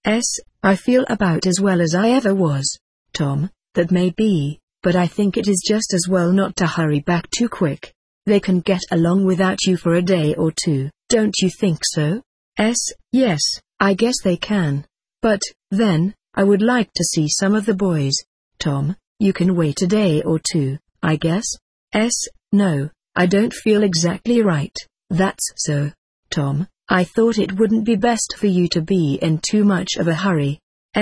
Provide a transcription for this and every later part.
I feel about as well as I ever was. Tom, that may be, but I think it is just as well not to hurry back too quick. They can get along without you for a day or two, don't you think so? Yes, I guess they can. But, then, I would like to see some of the boys. Tom, you can wait a day or two, I guess? No, I don't feel exactly right. That's so. Tom, I thought it wouldn't be best for you to be in too much of a hurry.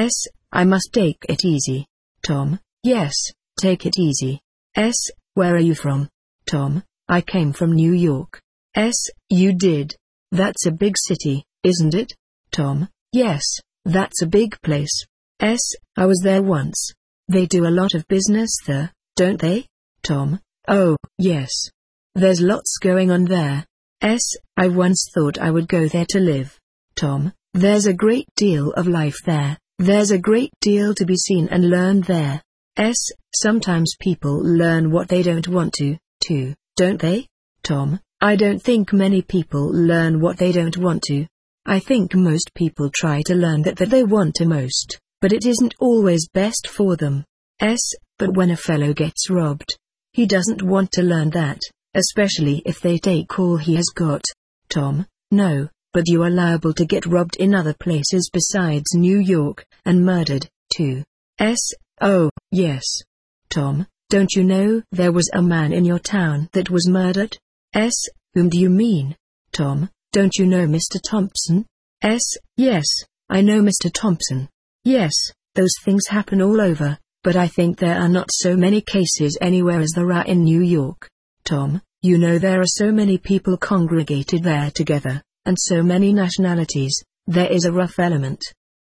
I must take it easy. Tom, yes, take it easy. Where are you from? Tom, I came from New York. You did? That's a big city, isn't it? Tom, yes, that's a big place. I was there once. They do a lot of business there, don't they? Tom, oh, yes. There's lots going on there. I once thought I would go there to live. Tom, there's a great deal of life there. There's a great deal to be seen and learned there. Sometimes people learn what they don't want to, don't they? Tom, I don't think many people learn what they don't want to. I think most people try to learn that they want to most, but it isn't always best for them. But when a fellow gets robbed, he doesn't want to learn that, especially if they take all he has got. Tom, no, but you are liable to get robbed in other places besides New York, and murdered, too. Oh, yes. Tom, don't you know there was a man in your town that was murdered? Whom do you mean? Tom, don't you know Mr. Thompson? Yes, I know Mr. Thompson. Yes, those things happen all over, but I think there are not so many cases anywhere as there are in New York. Tom, you know there are so many people congregated there together, and so many nationalities, there is a rough element.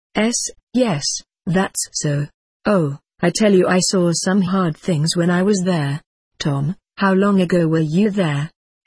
Yes, that's so. Oh, I tell you I saw some hard things when I was there. Tom, how long ago were you there?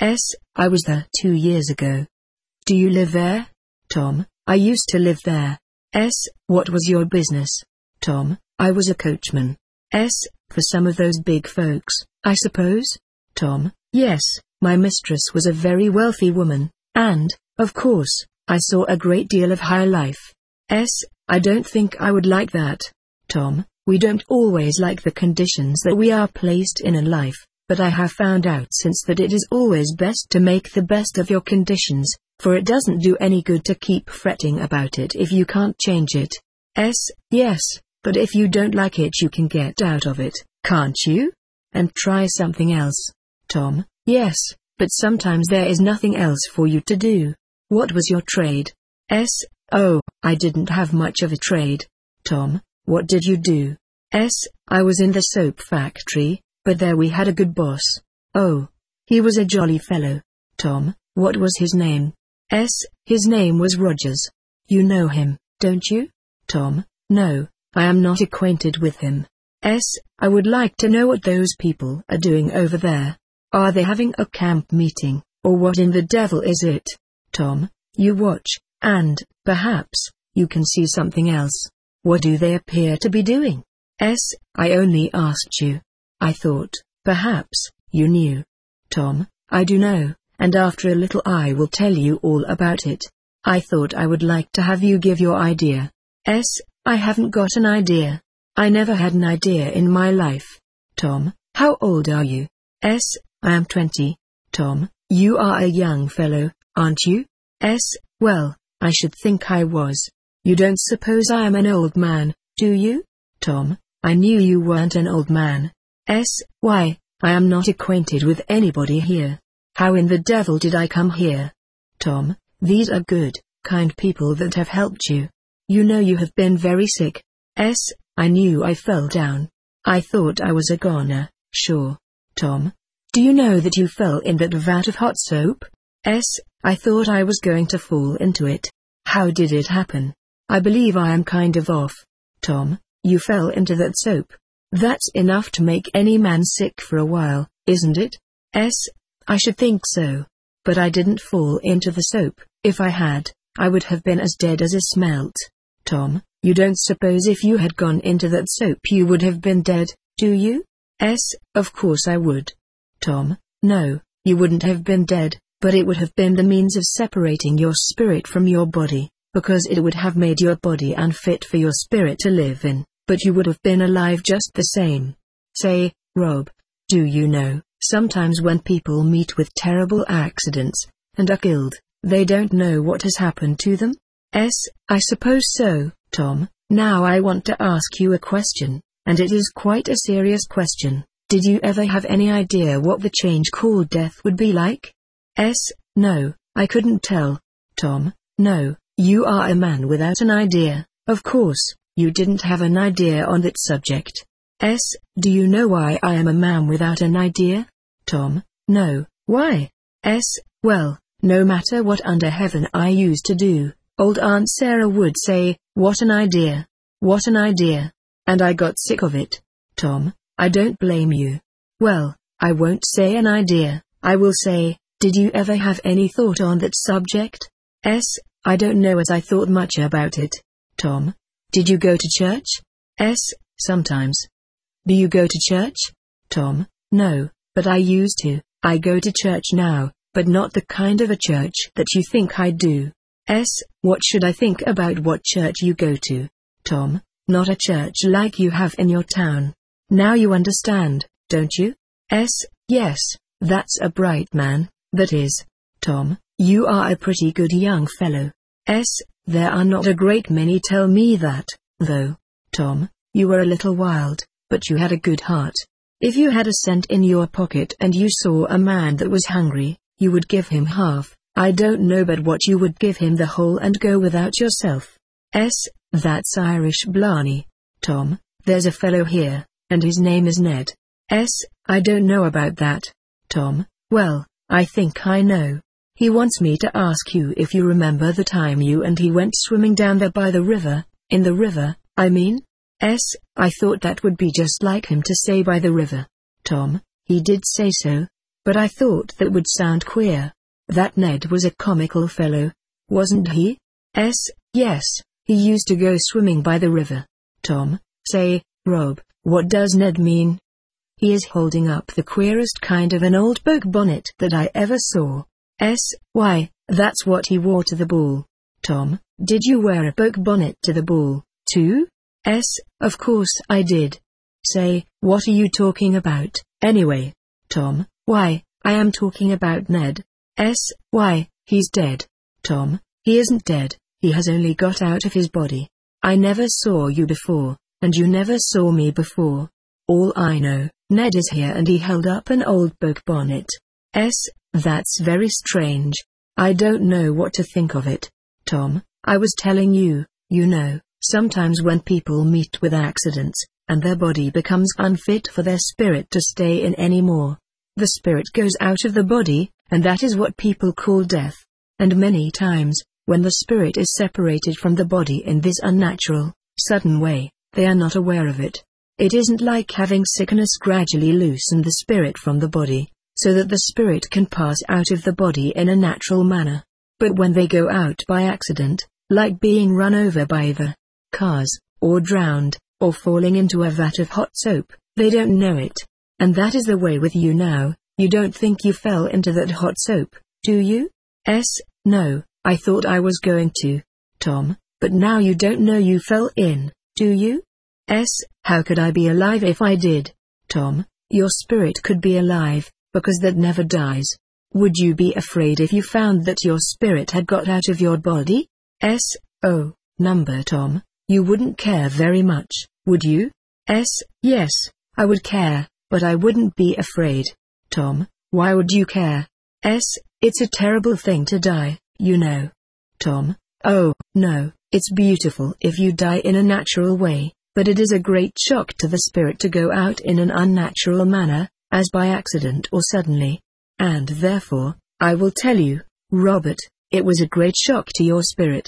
I was there 2 years ago. Do you live there? Tom, I used to live there. What was your business? Tom, I was a coachman. For some of those big folks, I suppose? Tom, yes, my mistress was a very wealthy woman, and, of course, I saw a great deal of high life. I don't think I would like that. Tom, we don't always like the conditions that we are placed in life, but I have found out since that it is always best to make the best of your conditions, for it doesn't do any good to keep fretting about it if you can't change it. Yes, but if you don't like it you can get out of it, can't you? And try something else. Tom, yes, but sometimes there is nothing else for you to do. What was your trade? Oh, I didn't have much of a trade. Tom, what did you do? I was in the soap factory, but there we had a good boss. Oh, he was a jolly fellow. Tom, what was his name? His name was Rogers. You know him, don't you? Tom, no, I am not acquainted with him. I would like to know what those people are doing over there. Are they having a camp meeting, or what in the devil is it? Tom, you watch, and, perhaps, you can see something else. What do they appear to be doing? I only asked you. I thought, perhaps, you knew. Tom, I do know, and after a little I will tell you all about it. I thought I would like to have you give your idea. I haven't got an idea. I never had an idea in my life. Tom, how old are you? I am 20. Tom, you are a young fellow, aren't you? Well, I should think I was. You don't suppose I am an old man, do you? Tom, I knew you weren't an old man. Why, I am not acquainted with anybody here. How in the devil did I come here? Tom, these are good, kind people that have helped you. You know you have been very sick. I knew I fell down. I thought I was a goner, sure. Tom, do you know that you fell in that vat of hot soap? I thought I was going to fall into it. How did it happen? I believe I am kind of off. Tom, you fell into that soap. That's enough to make any man sick for a while, isn't it? I should think so. But I didn't fall into the soap. If I had, I would have been as dead as a smelt. Tom, you don't suppose if you had gone into that soap you would have been dead, do you? Of course I would. Tom, no, you wouldn't have been dead, but it would have been the means of separating your spirit from your body, because it would have made your body unfit for your spirit to live in, but you would have been alive just the same. Say, Rob, do you know, sometimes when people meet with terrible accidents, and are killed, they don't know what has happened to them? I suppose so, Tom. Now I want to ask you a question, and it is quite a serious question. Did you ever have any idea what the change called death would be like? No, I couldn't tell. Tom, no, you are a man without an idea. Of course, you didn't have an idea on that subject. Do you know why I am a man without an idea? Tom, no, why? Well, no matter what under heaven I used to do, old Aunt Sarah would say, what an idea. What an idea. And I got sick of it. Tom, I don't blame you. Well, I won't say an idea, I will say, did you ever have any thought on that subject? I don't know as I thought much about it. Tom, did you go to church? Sometimes. Do you go to church? Tom, no, but I used to. I go to church now, but not the kind of a church that you think I do. What should I think about what church you go to? Tom, not a church like you have in your town. Now you understand, don't you? Yes, that's a bright man, that is. Tom, you are a pretty good young fellow. There are not a great many tell me that, though. Tom, you were a little wild, but you had a good heart. If you had a cent in your pocket and you saw a man that was hungry, you would give him half. I don't know but what you would give him the whole and go without yourself. That's Irish blarney. Tom, there's a fellow here, and his name is Ned. I don't know about that. Tom, well, I think I know. He wants me to ask you if you remember the time you and he went swimming down there by the river, in the river, I mean? I thought that would be just like him to say by the river. Tom, he did say so, but I thought that would sound queer. That Ned was a comical fellow, wasn't he? Yes, he used to go swimming by the river. Tom, say, Rob, what does Ned mean? He is holding up the queerest kind of an old poke bonnet that I ever saw. Why, that's what he wore to the ball. Tom, did you wear a poke bonnet to the ball, too? Of course I did. Say, what are you talking about, anyway? Tom, why, I am talking about Ned. Why, he's dead. Tom, he isn't dead, he has only got out of his body. I never saw you before, and you never saw me before. All I know, Ned is here and he held up an old poke bonnet. That's very strange. I don't know what to think of it. Tom, I was telling you, you know, sometimes when people meet with accidents, and their body becomes unfit for their spirit to stay in anymore, the spirit goes out of the body, and that is what people call death. And many times, when the spirit is separated from the body in this unnatural, sudden way, they are not aware of it. It isn't like having sickness gradually loosen the spirit from the body, so that the spirit can pass out of the body in a natural manner. But when they go out by accident, like being run over by either cars, or drowned, or falling into a vat of hot soap, they don't know it. And that is the way with you now. You don't think you fell into that hot soap, do you? No, I thought I was going to, Tom, but now you don't know you fell in, do you? How could I be alive if I did? Tom, your spirit could be alive, because that never dies. Would you be afraid if you found that your spirit had got out of your body? Oh, number Tom, you wouldn't care very much, would you? Yes, I would care, but I wouldn't be afraid. Tom, why would you care? It's a terrible thing to die, you know. Tom, oh, no, it's beautiful if you die in a natural way, but it is a great shock to the spirit to go out in an unnatural manner, as by accident or suddenly. And therefore, I will tell you, Robert, it was a great shock to your spirit.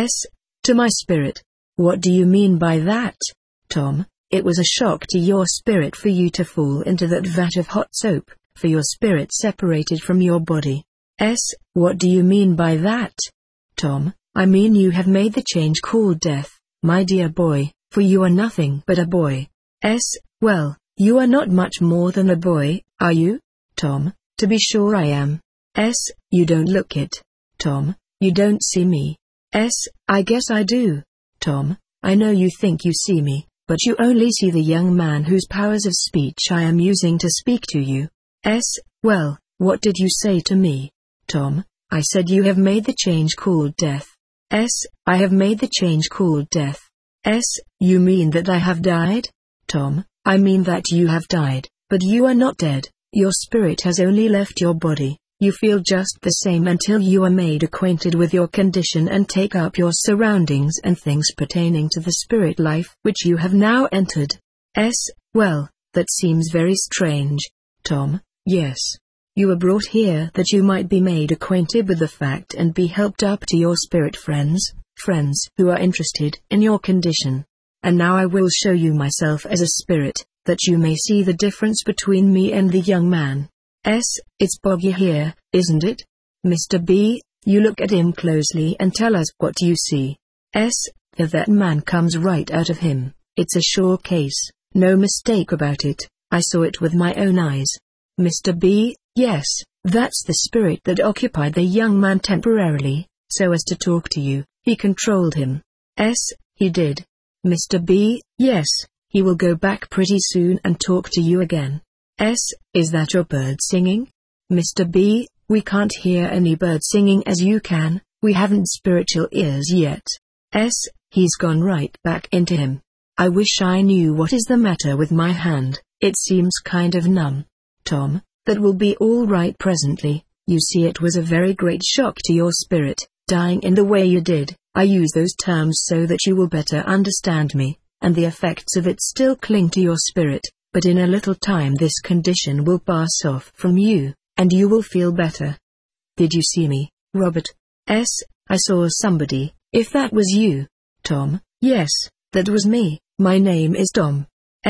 To my spirit. What do you mean by that? Tom, it was a shock to your spirit for you to fall into that vat of hot soap, for your spirit separated from your body. What do you mean by that? Tom, I mean you have made the change called death, my dear boy, for you are nothing but a boy. Well, you are not much more than a boy, are you? Tom, to be sure I am. You don't look it. Tom, you don't see me. I guess I do. Tom, I know you think you see me, but you only see the young man whose powers of speech I am using to speak to you. Well, what did you say to me? Tom, I said you have made the change called death. I have made the change called death. You mean that I have died? Tom, I mean that you have died, but you are not dead. Your spirit has only left your body. You feel just the same until you are made acquainted with your condition and take up your surroundings and things pertaining to the spirit life which you have now entered. Well, that seems very strange. Tom, yes. You were brought here that you might be made acquainted with the fact and be helped up to your spirit friends who are interested in your condition. And now I will show you myself as a spirit, that you may see the difference between me and the young man. It's Boggy here, isn't it? Mr. B, you look at him closely and tell us what you see. If that man comes right out of him, it's a sure case, no mistake about it. I saw it with my own eyes. Mr. B, yes, that's the spirit that occupied the young man temporarily, so as to talk to you. He controlled him. He did. Mr. B, yes, he will go back pretty soon and talk to you again. Is that your bird singing? Mr. B, we can't hear any bird singing as you can, we haven't spiritual ears yet. He's gone right back into him. I wish I knew what is the matter with my hand, it seems kind of numb. Tom, that will be all right presently. You see, it was a very great shock to your spirit, dying in the way you did. I use those terms so that you will better understand me, and the effects of it still cling to your spirit. But in a little time this condition will pass off from you, and you will feel better. Did you see me, Robert? I saw somebody. If that was you. Tom, yes, that was me. My name is Tom.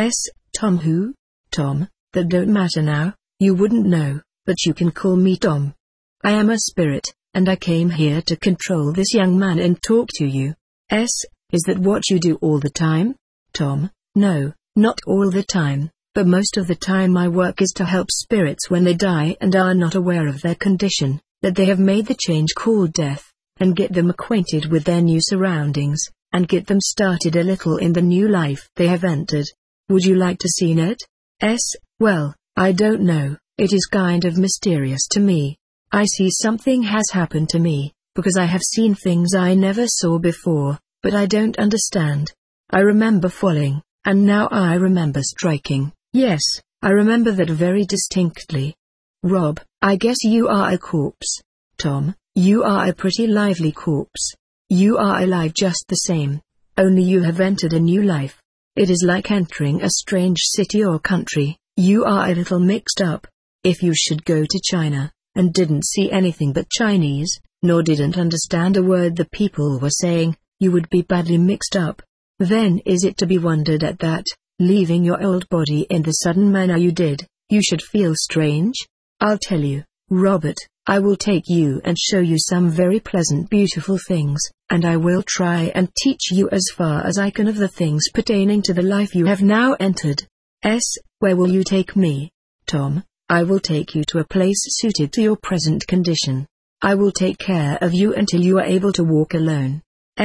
Tom who? Tom, that don't matter now, you wouldn't know, but you can call me Tom. I am a spirit, and I came here to control this young man and talk to you. Is that what you do all the time? Tom, no. Not all the time, but most of the time my work is to help spirits when they die and are not aware of their condition, that they have made the change called death, and get them acquainted with their new surroundings, and get them started a little in the new life they have entered. Would you like to see it? Well, I don't know, it is kind of mysterious to me. I see something has happened to me, because I have seen things I never saw before, but I don't understand. I remember falling. And now I remember striking. Yes, I remember that very distinctly. Rob, I guess you are a corpse. Tom, you are a pretty lively corpse. You are alive just the same. Only you have entered a new life. It is like entering a strange city or country. You are a little mixed up. If you should go to China, and didn't see anything but Chinese, nor didn't understand a word the people were saying, you would be badly mixed up. Then is it to be wondered at that, leaving your old body in the sudden manner you did, you should feel strange? I'll tell you, Robert, I will take you and show you some very pleasant beautiful things, and I will try and teach you as far as I can of the things pertaining to the life you have now entered. Where will you take me? Tom, I will take you to a place suited to your present condition. I will take care of you until you are able to walk alone.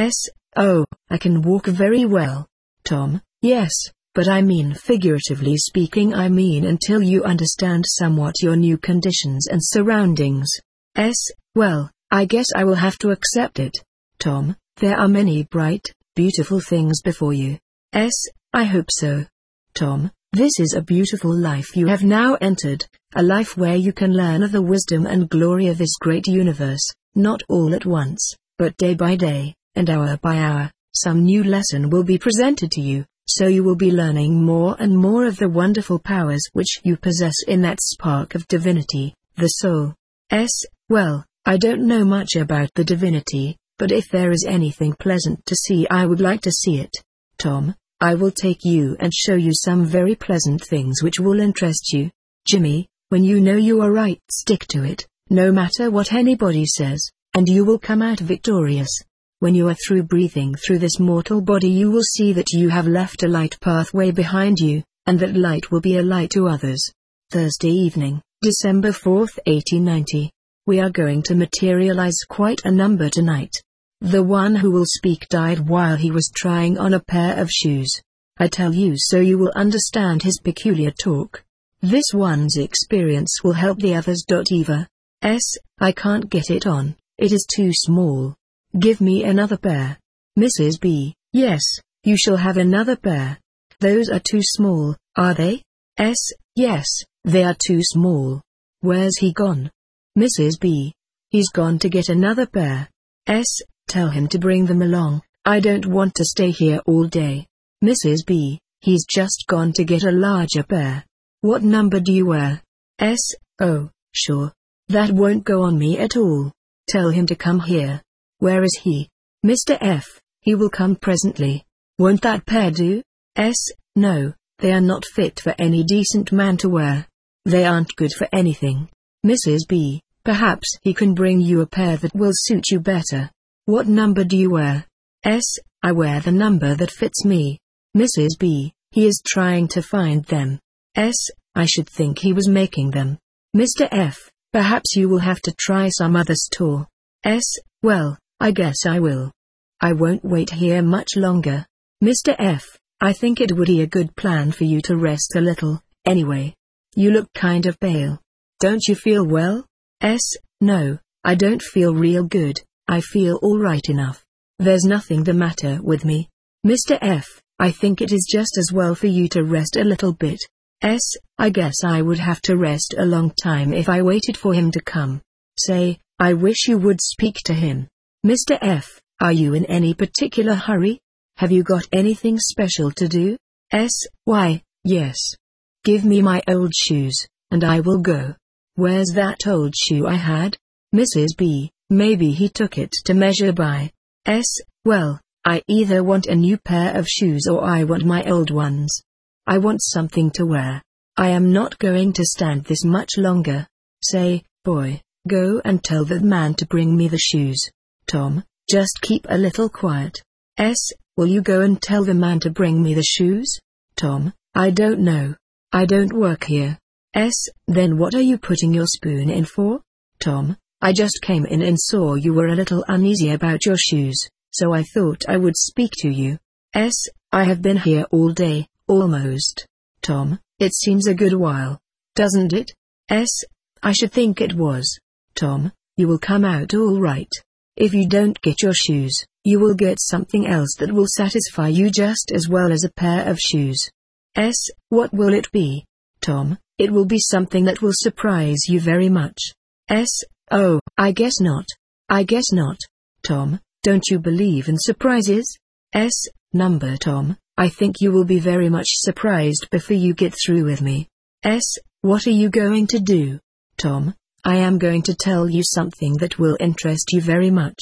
Oh, I can walk very well. Tom, yes, but I mean figuratively speaking, I mean until you understand somewhat your new conditions and surroundings. Well, I guess I will have to accept it. Tom, there are many bright, beautiful things before you. I hope so. Tom, this is a beautiful life you have now entered, a life where you can learn of the wisdom and glory of this great universe, not all at once, but day by day. And hour by hour, some new lesson will be presented to you, so you will be learning more and more of the wonderful powers which you possess in that spark of divinity, the soul. Well, I don't know much about the divinity, but if there is anything pleasant to see I would like to see it. Tom, I will take you and show you some very pleasant things which will interest you. Jimmy, when you know you are right, stick to it, no matter what anybody says, and you will come out victorious. When you are through breathing through this mortal body you will see that you have left a light pathway behind you, and that light will be a light to others. Thursday evening, December 4th, 1890. We are going to materialize quite a number tonight. The one who will speak died while he was trying on a pair of shoes. I tell you so you will understand his peculiar talk. This one's experience will help the others. Eva. I can't get it on, it is too small. Give me another pair. Mrs. B. Yes, you shall have another pair. Those are too small, are they? Yes, they are too small. Where's he gone? Mrs. B. He's gone to get another pair. Tell him to bring them along, I don't want to stay here all day. Mrs. B. He's just gone to get a larger pair. What number do you wear? Oh, sure. That won't go on me at all. Tell him to come here. Where is he? Mr. F. He will come presently. Won't that pair do? No, they are not fit for any decent man to wear. They aren't good for anything. Mrs. B. Perhaps he can bring you a pair that will suit you better. What number do you wear? I wear the number that fits me. Mrs. B. He is trying to find them. I should think he was making them. Mr. F. Perhaps you will have to try some other store. Well, I guess I will. I won't wait here much longer. Mr. F. I think it would be a good plan for you to rest a little, anyway. You look kind of pale. Don't you feel well? No, I don't feel real good. I feel all right enough. There's nothing the matter with me. Mr. F. I think it is just as well for you to rest a little bit. I guess I would have to rest a long time if I waited for him to come. Say, I wish you would speak to him. Mr. F. Are you in any particular hurry? Have you got anything special to do? Why, yes. Give me my old shoes, and I will go. Where's that old shoe I had? Mrs. B. Maybe he took it to measure by. Well, I either want a new pair of shoes or I want my old ones. I want something to wear. I am not going to stand this much longer. Say, boy, go and tell that man to bring me the shoes. Tom, just keep a little quiet. Will you go and tell the man to bring me the shoes? Tom, I don't know. I don't work here. Then what are you putting your spoon in for? Tom, I just came in and saw you were a little uneasy about your shoes, so I thought I would speak to you. I have been here all day, almost. Tom, it seems a good while, doesn't it? I should think it was. Tom, you will come out all right. If you don't get your shoes, you will get something else that will satisfy you just as well as a pair of shoes. What will it be? Tom, it will be something that will surprise you very much. Oh, I guess not. I guess not. Tom, don't you believe in surprises? Number Tom, I think you will be very much surprised before you get through with me. What are you going to do? Tom, I am going to tell you something that will interest you very much.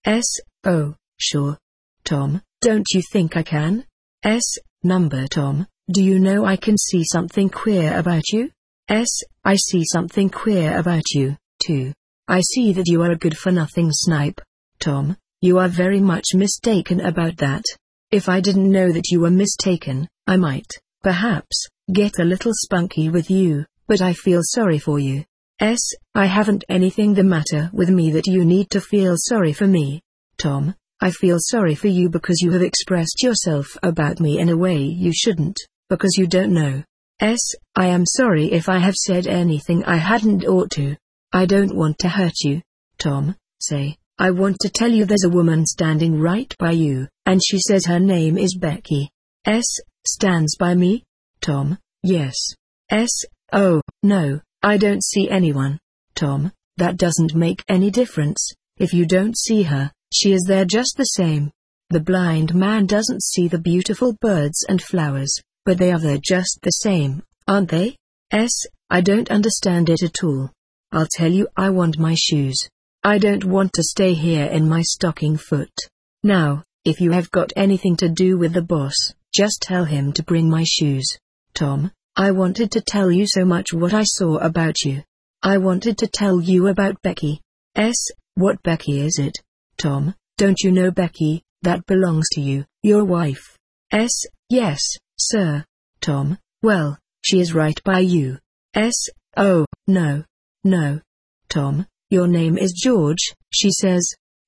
Oh, sure. Tom, don't you think I can? Number Tom, do you know I can see something queer about you? I see something queer about you, too. I see that you are a good-for-nothing snipe. Tom, you are very much mistaken about that. If I didn't know that you were mistaken, I might, perhaps, get a little spunky with you, but I feel sorry for you. I haven't anything the matter with me that you need to feel sorry for me. Tom, I feel sorry for you because you have expressed yourself about me in a way you shouldn't, because you don't know. I am sorry if I have said anything I hadn't ought to. I don't want to hurt you. Tom, say, I want to tell you there's a woman standing right by you, and she says her name is Becky. Stands by me? Tom, yes. Oh, no, I don't see anyone. Tom, that doesn't make any difference. If you don't see her, she is there just the same. The blind man doesn't see the beautiful birds and flowers, but they are there just the same, aren't they? I don't understand it at all. I'll tell you, I want my shoes. I don't want to stay here in my stocking foot. Now, if you have got anything to do with the boss, just tell him to bring my shoes. Tom, I wanted to tell you so much what I saw about you. I wanted to tell you about Becky. What Becky is it? Tom, don't you know Becky, that belongs to you, your wife? Yes, sir. Tom, well, she is right by you. Oh, no. No. Tom, your name is George, she says.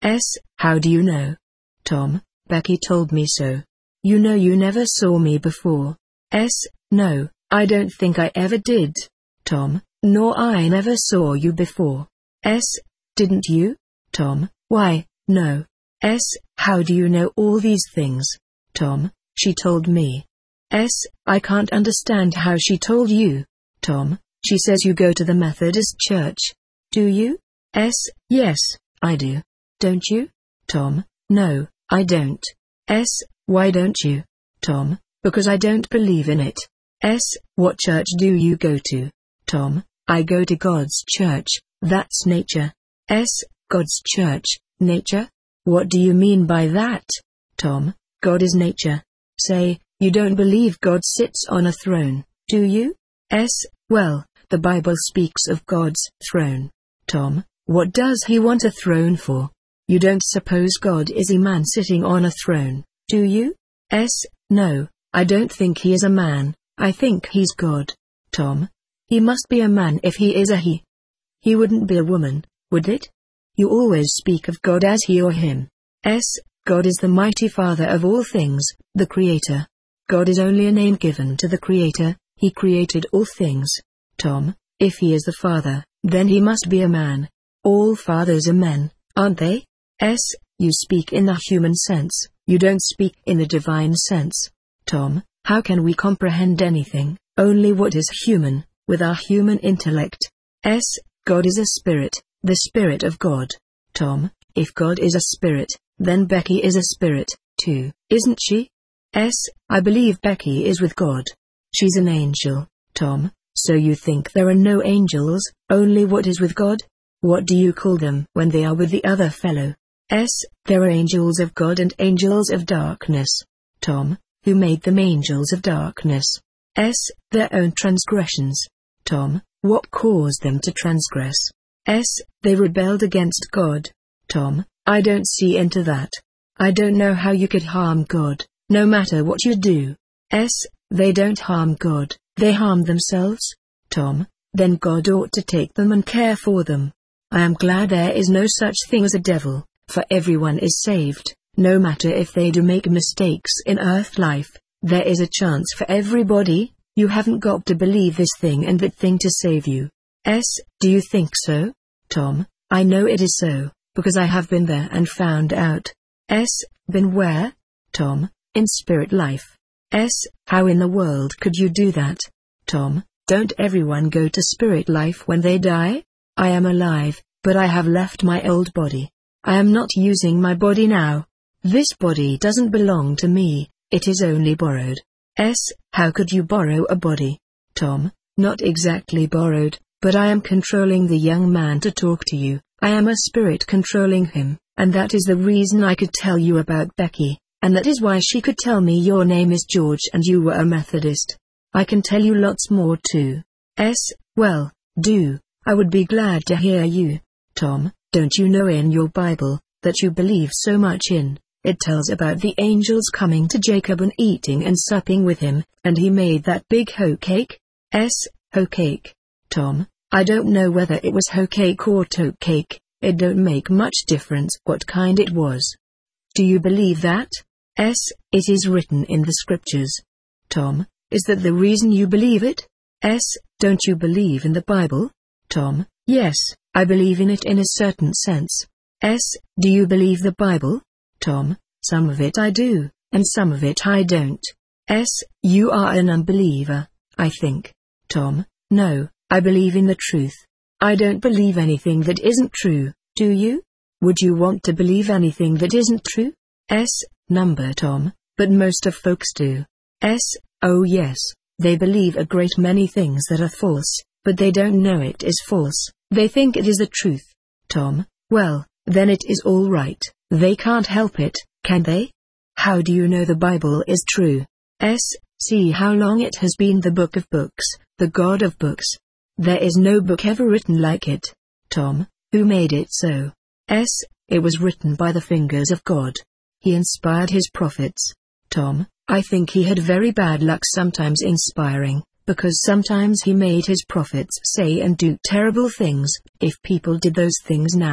S. How do you know? Tom. Becky told me so. You know you never saw me before. S. No, I don't think I ever did. Tom. Nor I never saw you before. S. Didn't you? Tom. Why, no. S. How do you know all these things? Tom. She told me. S. I can't understand how she told you. Tom. She says you go to the Methodist church. Do you? S. Yes, I do. Don't you? Tom. No, I don't. S. Why don't you? Tom. Because I don't believe in it. S. What church do you go to? Tom. I go to God's church, that's nature. S. God's church, nature? What do you mean by that? Tom. God is nature. Say, you don't believe God sits on a throne, do you? S. Well, the Bible speaks of God's throne. Tom. What does he want a throne for? You don't suppose God is a man sitting on a throne, do you? S. No, I don't think he is a man, I think he's God. Tom. He must be a man if he is a he. He wouldn't be a woman, would it? You always speak of God as he or him. S. God is the mighty Father of all things, the Creator. God is only a name given to the Creator, he created all things. Tom. If he is the Father, then he must be a man. All fathers are men, aren't they? S. You speak in the human sense, you don't speak in the divine sense. Tom. How can we comprehend anything, only what is human, with our human intellect? S. God is a spirit, the Spirit of God. Tom. If God is a spirit, then Becky is a spirit, too, isn't she? S. I believe Becky is with God. She's an angel. Tom. So you think there are no angels, only what is with God? What do you call them when they are with the other fellow? S. There are angels of God and angels of darkness. Tom. Who made them angels of darkness? S. Their own transgressions. Tom. What caused them to transgress? S. They rebelled against God. Tom. I don't see into that. I don't know how you could harm God, no matter what you do. S. They don't harm God, they harm themselves. Tom. Then God ought to take them and care for them. I am glad there is no such thing as a devil, for everyone is saved, no matter if they do make mistakes in earth life, there is a chance for everybody. You haven't got to believe this thing and that thing to save you. S. Do you think so? Tom. I know it is so, because I have been there and found out. S. Been where? Tom. In spirit life. S. How in the world could you do that? Tom. Don't everyone go to spirit life when they die? I am alive, but I have left my old body. I am not using my body now. This body doesn't belong to me, it is only borrowed. S. How could you borrow a body? Tom. Not exactly borrowed, but I am controlling the young man to talk to you. I am a spirit controlling him, and that is the reason I could tell you about Becky, and that is why she could tell me your name is George and you were a Methodist. I can tell you lots more too. S. Well, do. I would be glad to hear you. Tom. Don't you know in your Bible, that you believe so much in, it tells about the angels coming to Jacob and eating and supping with him, and he made that big hoe cake? S. Hoe cake. Tom. I don't know whether it was hoe cake or toe cake, it don't make much difference what kind it was. Do you believe that? S. It is written in the scriptures. Tom. Is that the reason you believe it? S. Don't you believe in the Bible? Tom. Yes, I believe in it in a certain sense. S. Do you believe the Bible? Tom. Some of it I do, and some of it I don't. S. You are an unbeliever, I think. Tom. No, I believe in the truth. I don't believe anything that isn't true, do you? Would you want to believe anything that isn't true? S. Number Tom, but most of folks do. S. Oh yes, they believe a great many things that are false, but they don't know it is false, they think it is the truth. Tom. Well, then it is all right, they can't help it, can they? How do you know the Bible is true? S. See how long it has been the book of books, the God of books. There is no book ever written like it. Tom. Who made it so? S. It was written by the fingers of God. He inspired his prophets. Tom. I think he had very bad luck sometimes inspiring, because sometimes he made his prophets say and do terrible things. If people did those things now,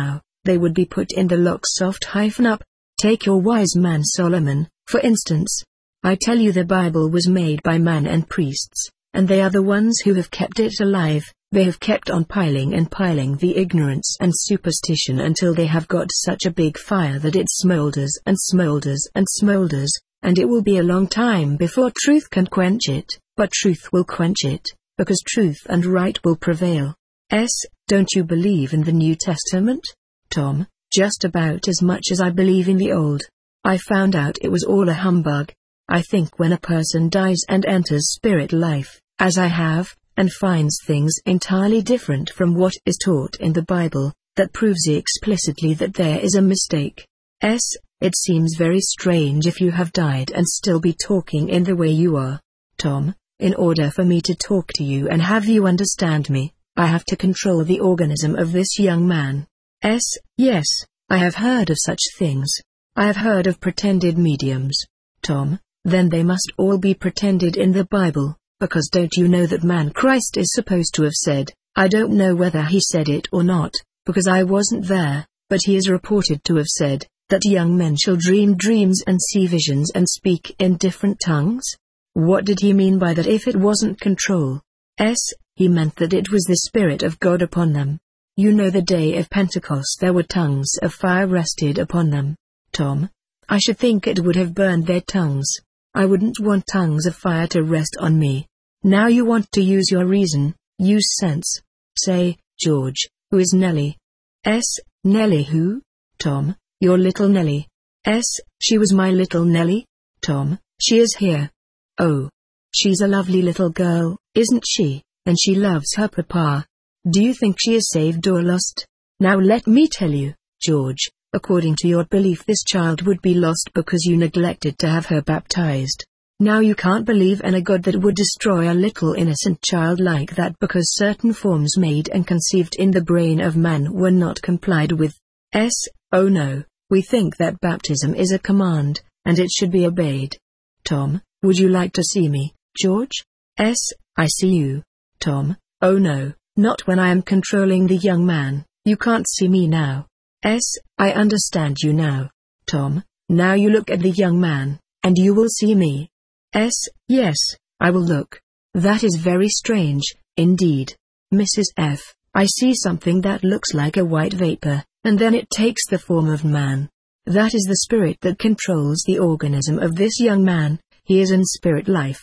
they would be put in the lock soft-up. Take your wise man Solomon, for instance. I tell you the Bible was made by man and priests, and they are the ones who have kept it alive. They have kept on piling and piling the ignorance and superstition until they have got such a big fire that it smolders and smolders and smolders, and it will be a long time before truth can quench it, but truth will quench it, because truth and right will prevail. Don't you believe in the New Testament? Tom, just about as much as I believe in the Old. I found out it was all a humbug. I think when a person dies and enters spirit life, as I have, and finds things entirely different from what is taught in the Bible, that proves explicitly that there is a mistake. It seems very strange if you have died and still be talking in the way you are. Tom, in order for me to talk to you and have you understand me, I have to control the organism of this young man. Yes, I have heard of such things. I have heard of pretended mediums. Tom, then they must all be pretended in the Bible, because don't you know that man Christ is supposed to have said, I don't know whether he said it or not, because I wasn't there, but he is reported to have said, that young men shall dream dreams and see visions and speak in different tongues? What did he mean by that if it wasn't control? He meant that it was the Spirit of God upon them. You know the day of Pentecost there were tongues of fire rested upon them. Tom, I should think it would have burned their tongues. I wouldn't want tongues of fire to rest on me. Now you want to use your reason, use sense. Say, George, who is Nellie? Nellie who? Tom, your little Nellie. She was my little Nellie? Tom, she is here. Oh. She's a lovely little girl, isn't she? And she loves her papa. Do you think she is saved or lost? Now let me tell you, George, according to your belief this child would be lost because you neglected to have her baptized. Now you can't believe in a God that would destroy a little innocent child like that because certain forms made and conceived in the brain of man were not complied with. Oh no, we think that baptism is a command, and it should be obeyed. Tom, would you like to see me, George? I see you. Tom, oh no, not when I am controlling the young man. You can't see me now. I understand you now. Tom, now you look at the young man, and you will see me. Yes, I will look. That is very strange, indeed. Mrs. F., I see something that looks like a white vapor, and then it takes the form of man. That is the spirit that controls the organism of this young man. He is in spirit life.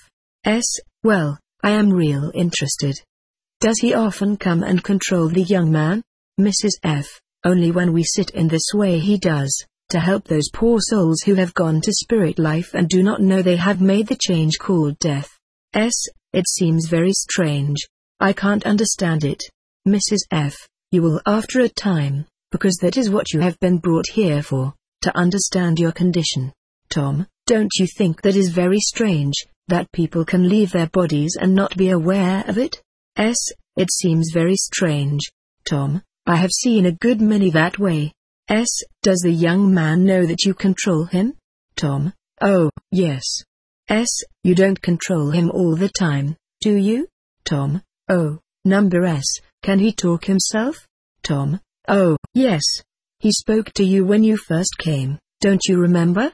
Well, I am real interested. Does he often come and control the young man? Mrs. F., only when we sit in this way he does, to help those poor souls who have gone to spirit life and do not know they have made the change called death. It seems very strange. I can't understand it. Mrs. F., you will after a time, because that is what you have been brought here for, to understand your condition. Tom, don't you think that is very strange, that people can leave their bodies and not be aware of it? It seems very strange. Tom, I have seen a good many that way. Does the young man know that you control him? Tom, oh, yes. You don't control him all the time, do you? Tom, oh, number S, can he talk himself? Tom, oh, yes. He spoke to you when you first came, don't you remember?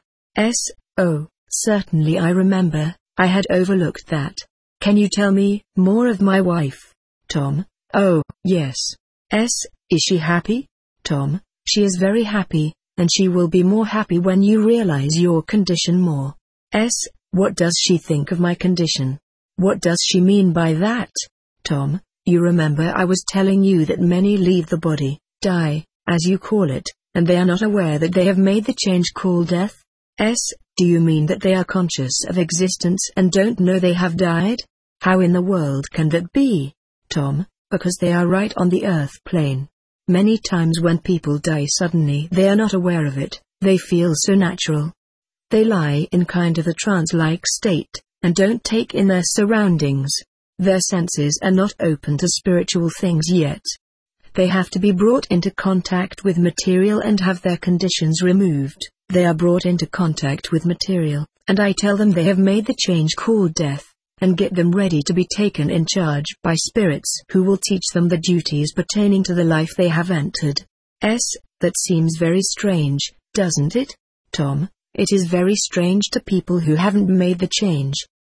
Oh, certainly I remember, I had overlooked that. Can you tell me more of my wife? Tom, oh, yes. Is she happy? Tom, she is very happy, and she will be more happy when you realize your condition more. What does she think of my condition? What does she mean by that? Tom, you remember I was telling you that many leave the body, die, as you call it, and they are not aware that they have made the change called death? Do you mean that they are conscious of existence and don't know they have died? How in the world can that be? Tom, because they are right on the earth plane. Many times when people die suddenly they are not aware of it, they feel so natural. They lie in kind of a trance-like state, and don't take in their surroundings. Their senses are not open to spiritual things yet. They have to be brought into contact with material and have their conditions removed. They are brought into contact with material, and I tell them they have made the change called death, and get them ready to be taken in charge by spirits who will teach them the duties pertaining to the life they have entered. That seems very strange, doesn't it, Tom? It is very strange to people who haven't made the change.